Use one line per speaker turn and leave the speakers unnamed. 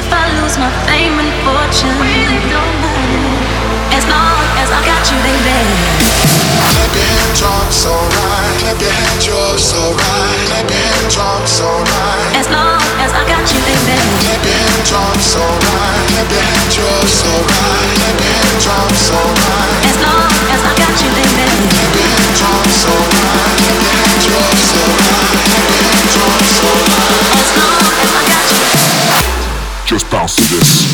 if I lose my fame and fortune, don't matter. As long as I got you, baby.
Clap your hands, drums alright. Clap your hands, yours alright. Clap your hands, drums alright.
As long as I got you, baby.
Clap your hands, drums alright. Clap your hands, yours alright. Clap your hands, drums alright.
As long as I got you, baby.
Clap your hands, drums alright. Clap your hands, yours alright. Clap your hands, drums alright.
As long as I got you.
Just bounce to this.